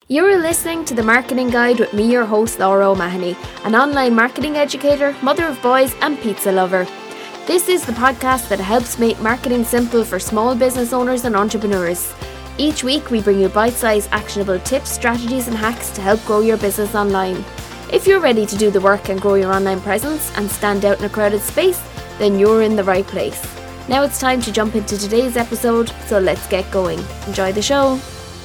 You're listening to The Marketing Guide with me, your host, Laura O'Mahony, an online marketing educator, mother of boys and pizza lover. This is the podcast that helps make marketing simple for small business owners and entrepreneurs. Each week we bring you bite-sized actionable tips, strategies and hacks to help grow your business online. If you're ready to do the work and grow your online presence and stand out in a crowded space, then you're in the right place. Now it's time to jump into today's episode, so let's get going. Enjoy the show.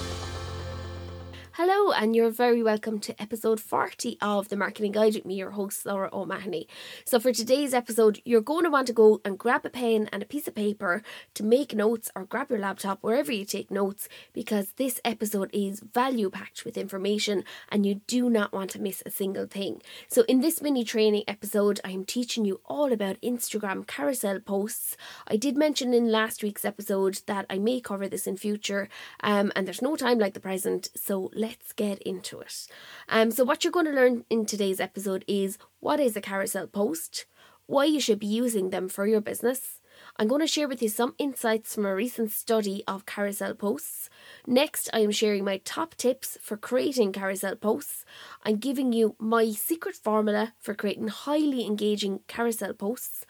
Hello, and you're very welcome to episode 40 of The Marketing Guide with me, your host, Laura O'Mahony. So for today's episode, you're going to want to go and grab a pen and a piece of paper to make notes, or grab your laptop, wherever you take notes, because this episode is value-packed with information and you do not want to miss a single thing. So in this mini training episode, I am teaching you all about Instagram carousel posts. I did mention in last week's episode that I may cover this in future, and there's no time like the present, so let's get into it. So what you're going to learn in today's episode is what is a carousel post, why you should be using them for your business. I'm going to share with you some insights from a recent study of carousel posts. Next, I am sharing my top tips for creating carousel posts. I'm giving you my secret formula for creating highly engaging carousel posts.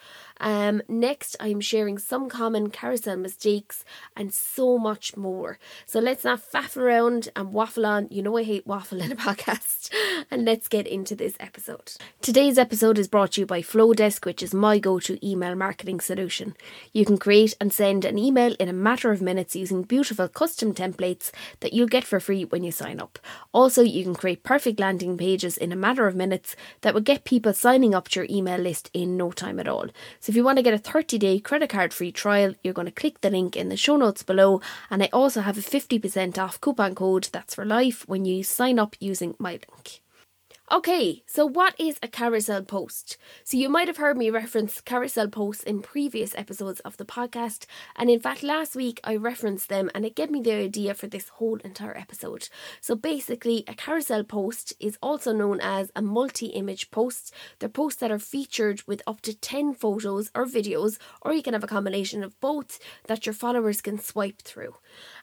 Next, I'm sharing some common carousel mistakes and so much more. So let's not faff around and waffle on. You know I hate waffle in a podcast. And let's get into this episode. Today's episode is brought to you by Flowdesk, which is my go-to email marketing solution. You can create and send an email in a matter of minutes using beautiful custom templates that you'll get for free when you sign up. Also, you can create perfect landing pages in a matter of minutes that will get people signing up to your email list in no time at all. So if you want to get a 30-day credit card free trial, you're going to click the link in the show notes below, and I also have a 50% off coupon code that's for life when you sign up using my link. Okay, so what is a carousel post? So you might have heard me reference carousel posts in previous episodes of the podcast, and in fact last week I referenced them and it gave me the idea for this whole entire episode. So basically a carousel post is also known as a multi-image post. They're posts that are featured with up to 10 photos or videos, or you can have a combination of both that your followers can swipe through.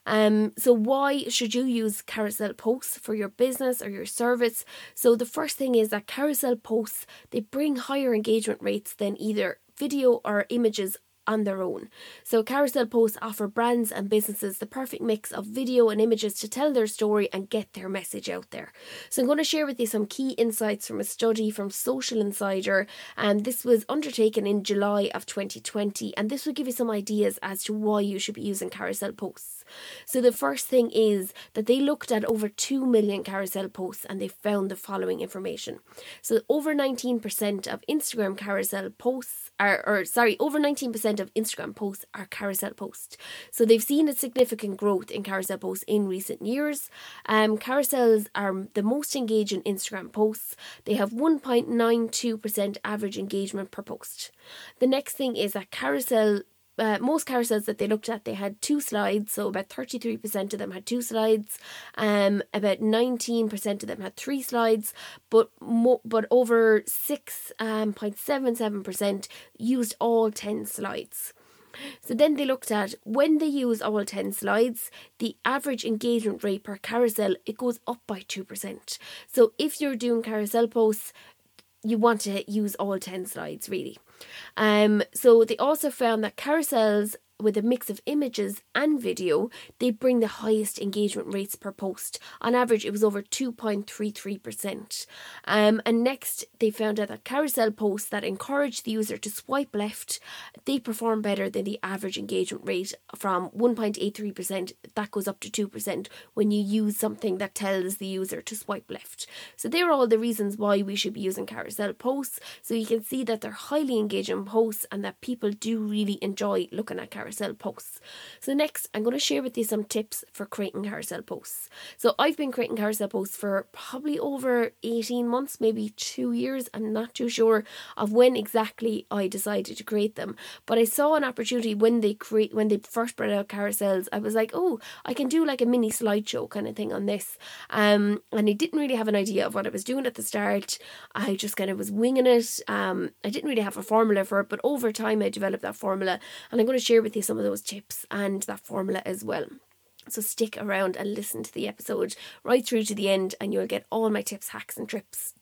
So why should you use carousel posts for your business or your service? So the first thing is that carousel posts, they bring higher engagement rates than either video or images on their own. So carousel posts offer brands and businesses the perfect mix of video and images to tell their story and get their message out there. So I'm going to share with you some key insights from a study from Social Insider, and this was undertaken in July of 2020, and this will give you some ideas as to why you should be using carousel posts. So the first thing is that they looked at over 2 million carousel posts and they found the following information. So over 19% of Instagram carousel posts over 19% of Instagram posts are carousel posts. So they've seen a significant growth in carousel posts in recent years. Carousels are the most engaging Instagram posts. They have 1.92% average engagement per post. The next thing is that most carousels that they looked at, they had 2 slides, so about 33% of them had 2 slides, about 19% of them had 3 slides, but over 6.77% used all 10 slides. So then they looked at when they use all 10 slides, the average engagement rate per carousel, it goes up by 2%. So if you're doing carousel posts, you want to use all 10 slides really. So they also found that carousels with a mix of images and video, they bring the highest engagement rates per post. On average, it was over 2.33%. And next, they found out that carousel posts that encourage the user to swipe left, they perform better than the average engagement rate from 1.83%. That goes up to 2% when you use something that tells the user to swipe left. So they're all the reasons why we should be using carousel posts. So you can see that they're highly engaging posts and that people do really enjoy looking at carousel posts. So next, I'm going to share with you some tips for creating carousel posts. So I've been creating carousel posts for probably over 18 months, maybe 2 years. I'm not too sure of when exactly I decided to create them, but I saw an opportunity when they first brought out carousels. I was like, oh, I can do like a mini slideshow kind of thing on this. And I didn't really have an idea of what I was doing at the start. I just kind of was winging it. I didn't really have a formula for it, but over time I developed that formula, and I'm going to share with you some of those tips and that formula as well. So stick around and listen to the episode right through to the end, and you'll get all my tips, hacks and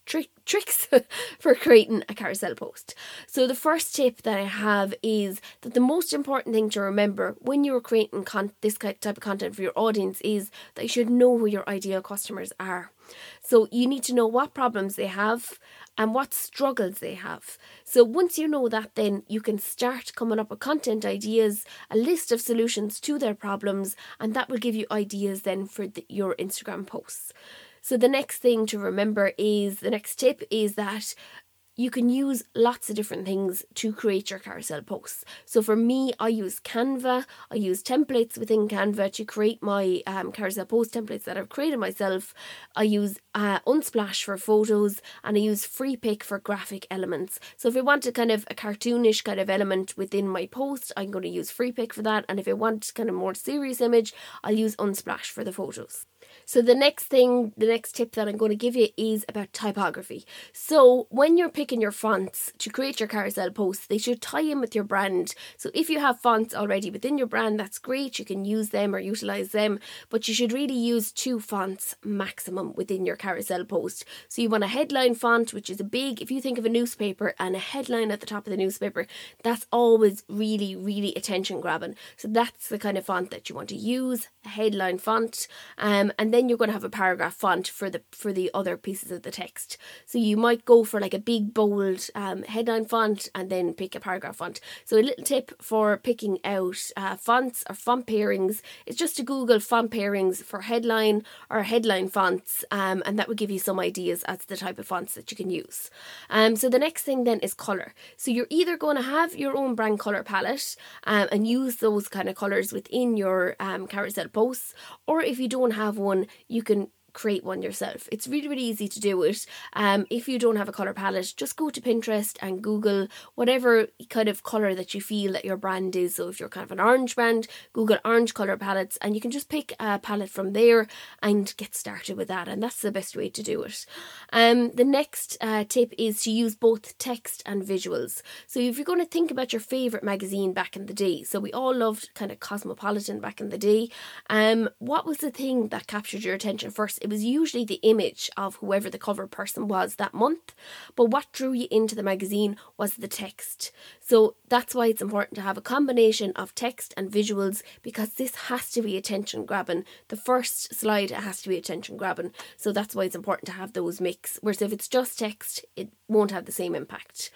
tricks for creating a carousel post. So the first tip that I have is that the most important thing to remember when you're creating this type of content for your audience is that you should know who your ideal customers are. So you need to know what problems they have and what struggles they have. So once you know that, then you can start coming up with content ideas, a list of solutions to their problems, and that will give you ideas then for your Instagram posts. So the next thing to remember is, the next tip is that you can use lots of different things to create your carousel posts. So for me, I use Canva. I use templates within Canva to create my carousel post templates that I've created myself. I use Unsplash for photos, and I use Freepik for graphic elements. So if I want a kind of a cartoonish kind of element within my post, I'm going to use Freepik for that. And if I want kind of more serious image, I'll use Unsplash for the photos. So the next tip that I'm going to give you is about typography. So when you're picking your fonts to create your carousel posts, they should tie in with your brand. So if you have fonts already within your brand, that's great. You can use them or utilize them, but you should really use 2 fonts maximum within your carousel post. So you want a headline font, which is if you think of a newspaper and a headline at the top of the newspaper, that's always really, really attention grabbing. So that's the kind of font that you want to use, a headline font. And then you're going to have a paragraph font for the other pieces of the text. So you might go for like a big bold headline font and then pick a paragraph font. So a little tip for picking out fonts or font pairings is just to Google font pairings for headline or headline fonts, and that would give you some ideas as to the type of fonts that you can use. So the next thing then is colour. So you're either going to have your own brand colour palette and use those kind of colours within your carousel posts, or if you don't have one, you can create one yourself. It's really, really easy to do it. If you don't have a colour palette, just go to Pinterest and Google whatever kind of colour that you feel that your brand is. So if you're kind of an orange brand, Google orange colour palettes, and you can just pick a palette from there and get started with that. And that's the best way to do it. The next tip is to use both text and visuals. So if you're going to think about your favourite magazine back in the day, so we all loved kind of Cosmopolitan back in the day, what was the thing that captured your attention first? It was usually the image of whoever the cover person was that month, but what drew you into the magazine was the text. So that's why it's important to have a combination of text and visuals, because this has to be attention grabbing. The first slide has to be attention grabbing, so that's why it's important to have those mix. Whereas if it's just text, it won't have the same impact.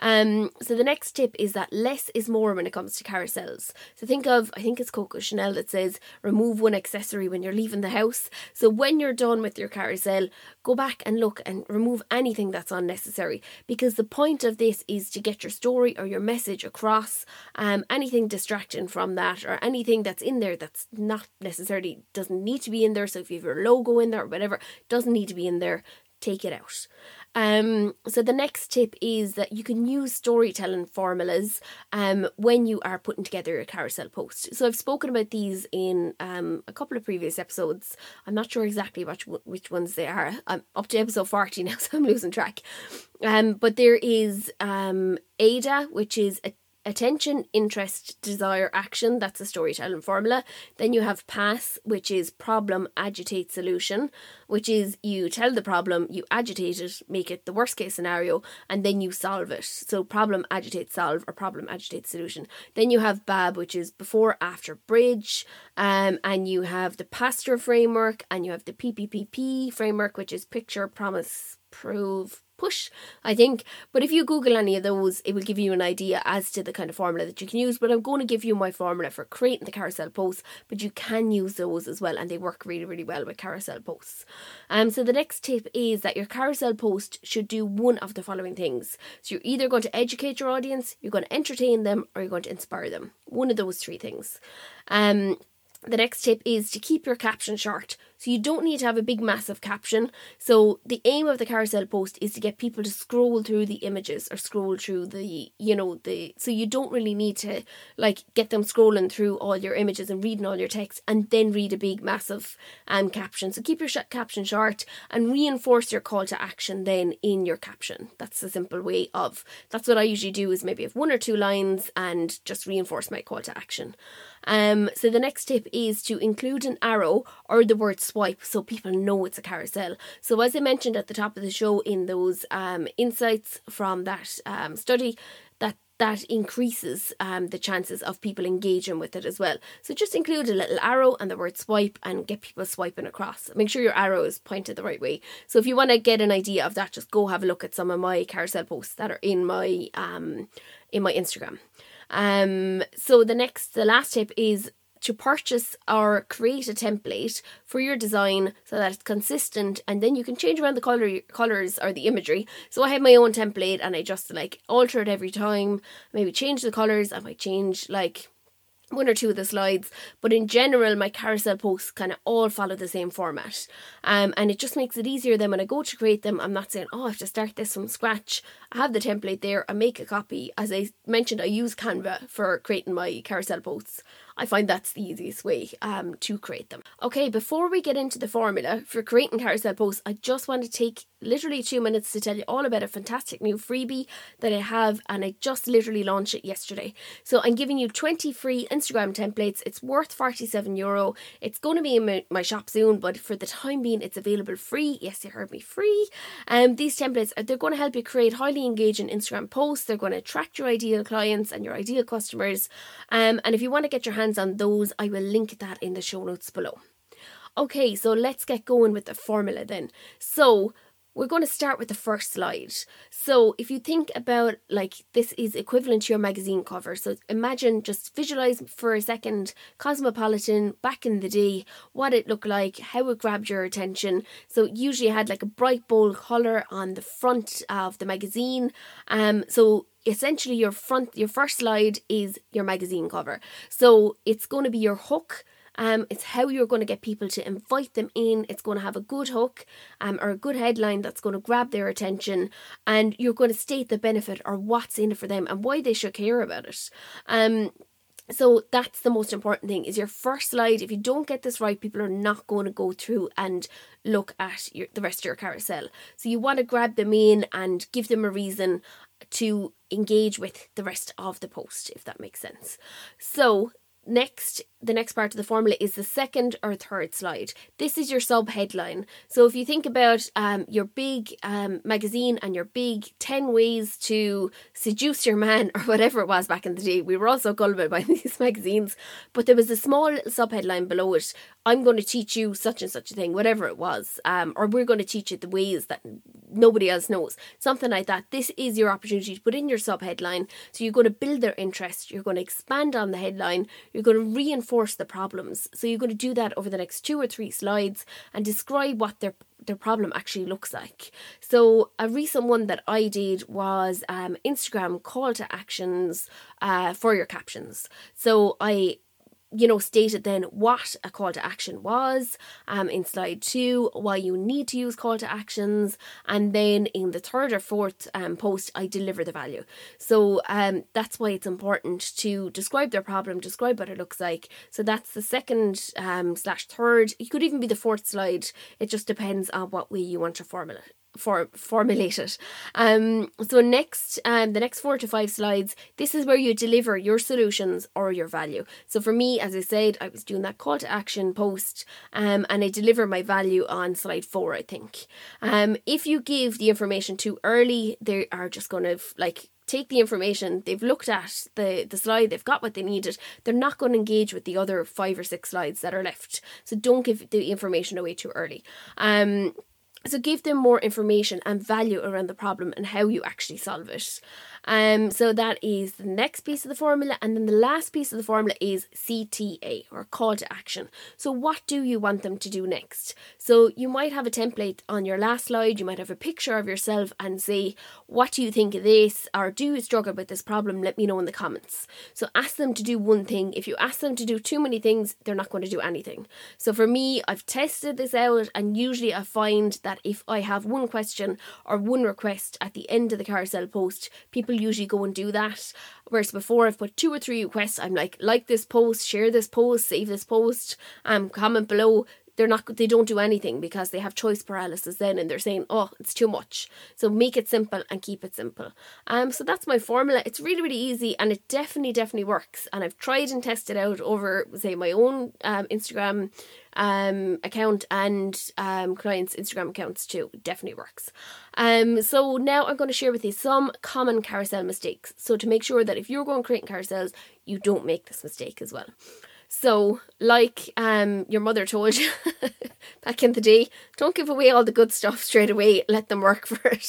So the next tip is that less is more when it comes to carousels. So I think it's Coco Chanel that says remove one accessory when you're leaving the house. So when you're done with your carousel, go back and look and remove anything that's unnecessary, because the point of this is to get your story or your message across. Anything distracting from that or anything that's in there that's not necessarily doesn't need to be in there. So if you have your logo in there or whatever doesn't need to be in there, take it out. So the next tip is that you can use storytelling formulas when you are putting together your carousel post. So I've spoken about these in a couple of previous episodes. I'm not sure exactly which ones they are. I'm up to episode 40 now, so I'm losing track. But there is AIDA, which is attention, interest, desire, action. That's a storytelling formula. Then you have PASS, which is problem, agitate, solution, which is you tell the problem, you agitate it, make it the worst case scenario, and then you solve it. So problem, agitate, solve, or problem, agitate, solution. Then you have BAB, which is before, after, bridge, and you have the PASTOR framework, and you have the PPPP framework, which is picture, promise, prove, push, I think. But if you Google any of those, it will give you an idea as to the kind of formula that you can use. But I'm going to give you my formula for creating the carousel posts, but you can use those as well, and they work really, really well with carousel posts. So the next tip is that your carousel post should do one of the following things. So you're either going to educate your audience, you're going to entertain them, or you're going to inspire them. One of those 3 things. The next tip is to keep your caption short. So you don't need to have a big massive caption. So the aim of the carousel post is to get people to scroll through the images or scroll through so you don't really need to like get them scrolling through all your images and reading all your text and then read a big massive caption. So keep your caption short and reinforce your call to action then in your caption. That's a simple way of, that's what I usually do, is maybe have 1 or 2 lines and just reinforce my call to action. So the next tip is to include an arrow or the word swipe so people know it's a carousel. So as I mentioned at the top of the show in those insights from that study, that increases the chances of people engaging with it as well. So just include a little arrow and the word swipe and get people swiping across. Make sure your arrow is pointed the right way. So if you want to get an idea of that, just go have a look at some of my carousel posts that are in my Instagram. So the last tip is to purchase or create a template for your design so that it's consistent, and then you can change around the colours or the imagery. So I have my own template and I just like alter it every time, maybe change the colours. I might change like 1 or 2 of the slides, but in general my carousel posts kind of all follow the same format, and it just makes it easier then when I go to create them. I'm not saying, I have to start this from scratch. I have the template there, I make a copy. As I mentioned, I use Canva for creating my carousel posts. I find that's the easiest way to create them. Okay, before we get into the formula for creating carousel posts, I just want to take literally 2 minutes to tell you all about a fantastic new freebie that I have, and I just literally launched it yesterday. So I'm giving you 20 free Instagram templates. It's worth €47. It's going to be in my shop soon, but for the time being it's available free. Yes, you heard me, free. These templates, they're going to help you create highly engaging Instagram posts. They're going to attract your ideal clients and your ideal customers. And if you want to get your hands on those, I will link that in the show notes below. Okay, so let's get going with the formula then. So we're going to start with the first slide. So if you think about, like, this is equivalent to your magazine cover. So imagine, just visualize for a second Cosmopolitan back in the day, what it looked like, how it grabbed your attention. So it usually had like a bright bold colour on the front of the magazine. So essentially your first slide is your magazine cover. So it's going to be your hook. It's how you're going to get people to invite them in. It's going to have a good hook or a good headline that's going to grab their attention, and you're going to state the benefit or what's in it for them and why they should care about it. So that's the most important thing, is your first slide. If you don't get this right, people are not going to go through and look at the rest of your carousel. So you want to grab them in and give them a reason to engage with the rest of the post, if that makes sense. So the next part of the formula is the second or third slide. This is your sub headline. So if you think about your big magazine and your big 10 ways to seduce your man, or whatever it was back in the day, we were also gullible by these magazines, but there was a small little sub headline below it. I'm going to teach you such and such a thing, whatever it was, or we're going to teach you the ways that nobody else knows, something like that. This is your opportunity to put in your sub headline. So you're going to build their interest, you're going to expand on the headline, you're going to reinforce the problems. So you're going to do that over the next 2 or 3 slides and describe what their problem actually looks like. So a recent one that I did was Instagram call to actions for your captions. So I stated then what a call to action was in slide 2, why you need to use call to actions, and then in the third or fourth post I deliver the value. So that's why it's important to describe their problem, describe what it looks like. So that's the second / third. It could even be the fourth slide. It just depends on what way you want to formulate it. So next, the next 4 to 5 slides, this is where you deliver your solutions or your value. So for me, as I said, I was doing that call to action post, and I deliver my value on slide 4, I think. If you give the information too early, they are just going to take the information, they've looked at the slide, they've got what they needed, they're not going to engage with the other 5 or 6 slides that are left. So don't give the information away too early. So give them more information and value around the problem and how you actually solve it. So that is the next piece of the formula. And then the last piece of the formula is CTA, or call to action. So what do you want them to do next? So you might have a template on your last slide. You might have a picture of yourself and say, what do you think of this? Or do you struggle with this problem? Let me know in the comments. So ask them to do one thing. If you ask them to do too many things, they're not going to do anything. So for me, I've tested this out, and usually I find that if I have one question or one request at the end of the carousel post, people usually go and do that. Whereas before, I've put 2 or 3 requests. I'm like this post, share this post, save this post, comment below. They don't do anything because they have choice paralysis then, and they're saying, oh, it's too much. So make it simple and keep it simple. So that's my formula. It's really, really easy, and it definitely works. And I've tried and tested out over, say, my own Instagram account and clients' Instagram accounts too. It definitely works. So now I'm going to share with you some common carousel mistakes. So to make sure that if you're going creating carousels, you don't make this mistake as well. So, like your mother told you back in the day, don't give away all the good stuff straight away. Let them work for it.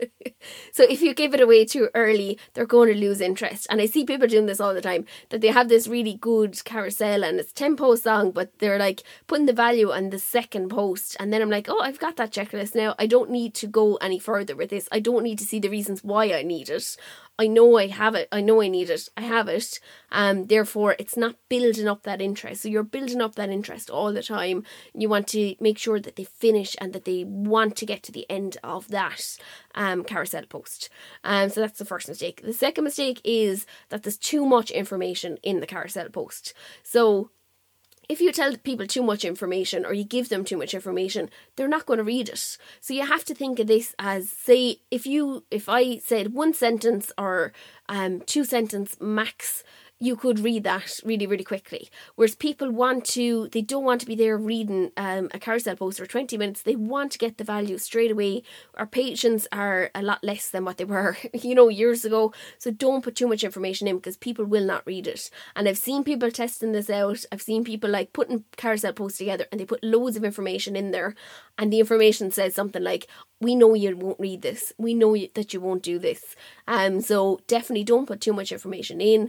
So if you give it away too early, they're going to lose interest. And I see people doing this all the time, that they have this really good carousel and it's 10 posts long, but they're like putting the value on the second post. And then I'm like, oh, I've got that checklist now. I don't need to go any further with this. I don't need to see the reasons why I need it. I know I have it. I know I need it. I have it. Therefore, it's not building up that interest. So you're building up that interest all the time. You want to make sure that they finish and that they want to get to the end of that carousel post. So that's the first mistake. The second mistake is that there's too much information in the carousel post. So if you tell people too much information or you give them too much information, they're not going to read it. So you have to think of this as, say, if I said 1 sentence or 2 sentence max, you could read that really, really quickly. Whereas people they don't want to be there reading a carousel post for 20 minutes. They want to get the value straight away. Our patience are a lot less than what they were, years ago. So don't put too much information in because people will not read it. And I've seen people testing this out. I've seen people like putting carousel posts together and they put loads of information in there. And the information says something like, we know you won't read this. We know that you won't do this. So definitely don't put too much information in.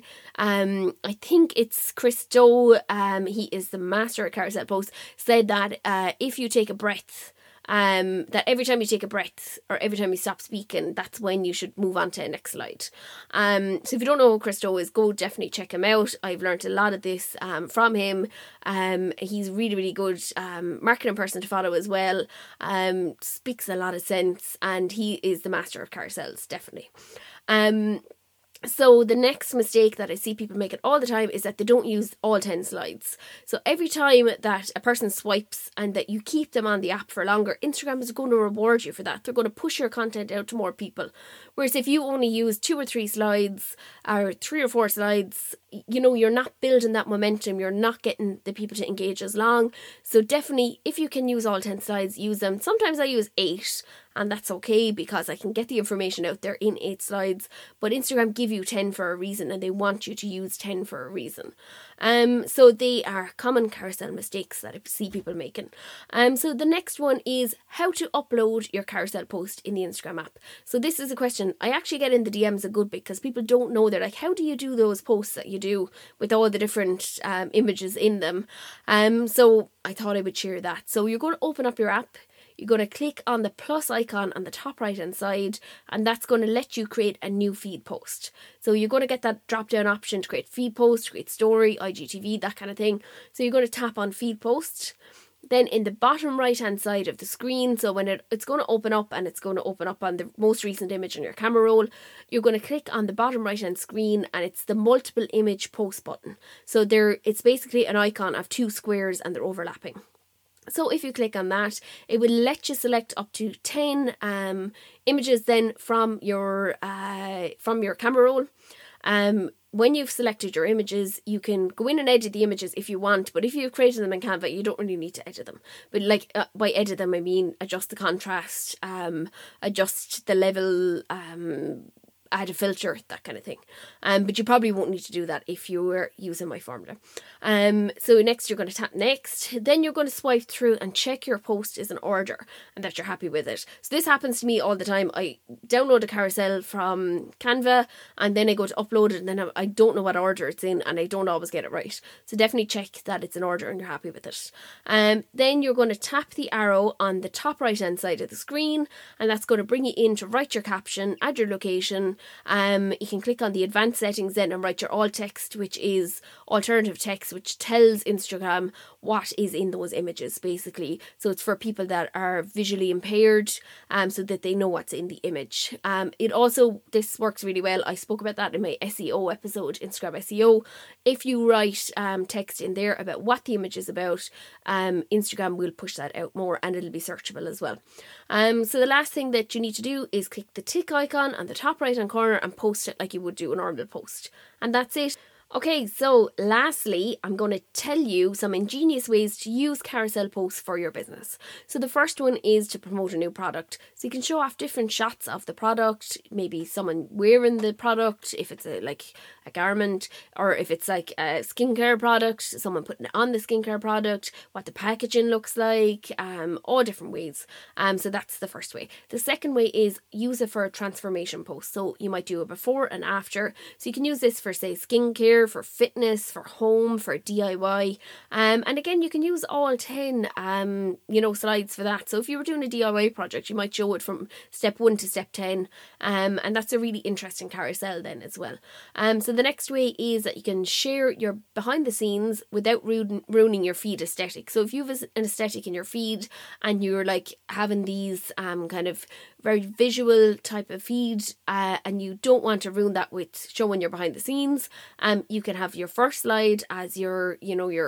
I think it's Chris Do, he is the master at carousel posts, said that if you take a breath, that every time you take a breath or every time you stop speaking, that's when you should move on to the next slide. So if you don't know who Chris Do is, go definitely check him out. I've learned a lot of this from him. He's really, really good marketing person to follow as well. Speaks a lot of sense, and he is the master of carousels, definitely. So the next mistake that I see people making all the time is that they don't use all 10 slides. So every time that a person swipes and that you keep them on the app for longer, Instagram is going to reward you for that. They're going to push your content out to more people. Whereas if you only use 2 or 3 slides or 3 or 4 slides, you're not building that momentum. You're not getting the people to engage as long. So definitely, if you can use all 10 slides, use them. Sometimes I use 8. And that's okay because I can get the information out there in 8 slides. But Instagram give you 10 for a reason, and they want you to use 10 for a reason. So they are common carousel mistakes that I see people making. So the next one is how to upload your carousel post in the Instagram app. So this is a question I actually get in the DMs a good bit because people don't know. They're like, how do you do those posts that you do with all the different images in them? So I thought I would share that. So you're going to open up your app. You're going to click on the plus icon on the top right hand side, and that's going to let you create a new feed post. So you're going to get that drop down option to create feed post, create story, IGTV, that kind of thing. So you're going to tap on feed post. Then in the bottom right hand side of the screen, so when it's going to open up, and it's going to open up on the most recent image on your camera roll, you're going to click on the bottom right hand screen, and it's the multiple image post button. So it's basically an icon of 2 squares and they're overlapping. So if you click on that, it will let you select up to 10 images then from your camera roll. When you've selected your images, you can go in and edit the images if you want, but if you've created them in Canva, you don't really need to edit them. But by edit them, I mean adjust the contrast, adjust the level, add a filter, that kind of thing. But you probably won't need to do that if you were using my formula. So next you're going to tap next. Then you're going to swipe through and check your post is in order and that you're happy with it. So this happens to me all the time. I download a carousel from Canva and then I go to upload it, and then I don't know what order it's in and I don't always get it right. So definitely check that it's in order and you're happy with it. Then you're going to tap the arrow on the top right hand side of the screen, and that's going to bring you in to write your caption, add your location. You can click on the advanced settings then and write your alt text, which is alternative text, which tells Instagram what is in those images basically. So it's for people that are visually impaired, so that they know what's in the image. This works really well. I spoke about that in my SEO episode, Instagram SEO. If you write text in there about what the image is about, Instagram will push that out more and it'll be searchable as well. So the last thing that you need to do is click the tick icon on the top right hand corner and post it like you would do a normal post. And that's it. Okay, so lastly, I'm going to tell you some ingenious ways to use carousel posts for your business. So the first one is to promote a new product. So you can show off different shots of the product, maybe someone wearing the product, if it's like a garment, or if it's like a skincare product, someone putting it on the skincare product, what the packaging looks like, all different ways. So that's the first way. The second way is use it for a transformation post. So you might do a before and after. So you can use this for, say, skincare, for fitness, for home, for DIY. And again, you can use all 10 slides for that. So if you were doing a DIY project, you might show it from step 1 to step 10. And that's a really interesting carousel then as well. So the next way is that you can share your behind the scenes without ruining your feed aesthetic. So if you have an aesthetic in your feed and you're like having these kind of very visual type of feed, and you don't want to ruin that with showing your behind the scenes, you can have your first slide as your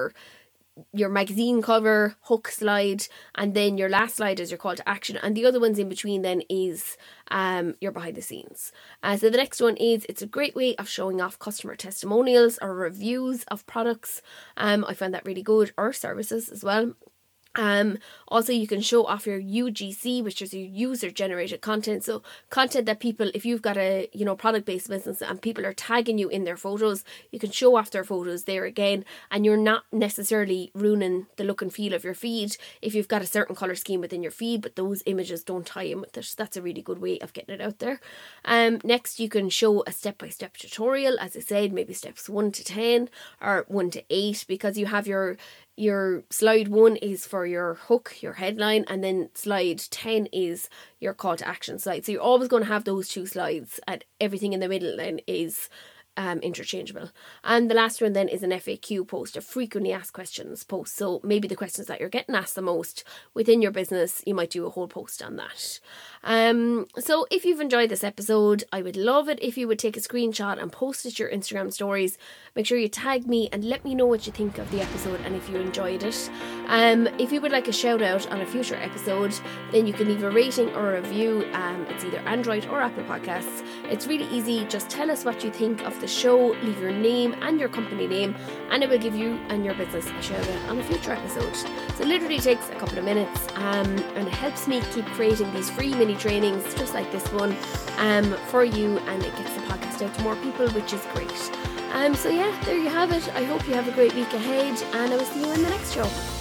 magazine cover hook slide, and then your last slide is your call to action, and the other ones in between then is your behind the scenes. So the next one is, it's a great way of showing off customer testimonials or reviews of products. I find that really good, or services as well. Also you can show off your UGC, which is your user generated content. So content that people, if you've got a product based business and people are tagging you in their photos, you can show off their photos there again, and you're not necessarily ruining the look and feel of your feed if you've got a certain colour scheme within your feed but those images don't tie in with it. That's a really good way of getting it out there. Next, you can show a step-by-step tutorial, as I said, maybe steps 1 to 10 or 1 to 8, because you have your slide 1 is for your hook, your headline, and then slide 10 is your call to action slide. So you're always going to have those 2 slides, and everything in the middle then is interchangeable. And the last one then is an FAQ post, a frequently asked questions post. So maybe the questions that you're getting asked the most within your business, you might do a whole post on that. So if you've enjoyed this episode, I would love it if you would take a screenshot and post it to your Instagram stories. Make sure you tag me and let me know what you think of the episode and if you enjoyed it. If you would like a shout out on a future episode, then you can leave a rating or a review. It's either Android or Apple Podcasts. It's really easy. Just tell us what you think of the show, leave your name and your company name, and it will give you and your business a shout out on a future episode. So it literally takes a couple of minutes, and it helps me keep creating these free mini trainings just like this one for you, and it gets the podcast out to more people, which is great. So yeah, there you have it. I hope you have a great week ahead, and I will see you in the next show.